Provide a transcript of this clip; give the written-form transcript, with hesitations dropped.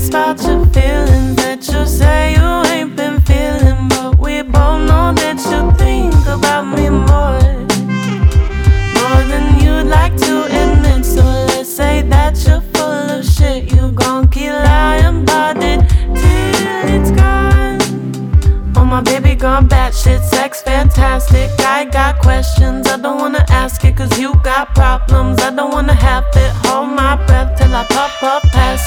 about your feelings that you say you ain't been feeling, but we both know that you think about me more than you'd like to admit. So let's say that you're full of shit. You gon' keep lying about it till it's gone. Oh, my baby gone batshit, sex fantastic. I got questions, I don't wanna ask it, cause you got problems. I don't wanna have it, hold my breath till I pop up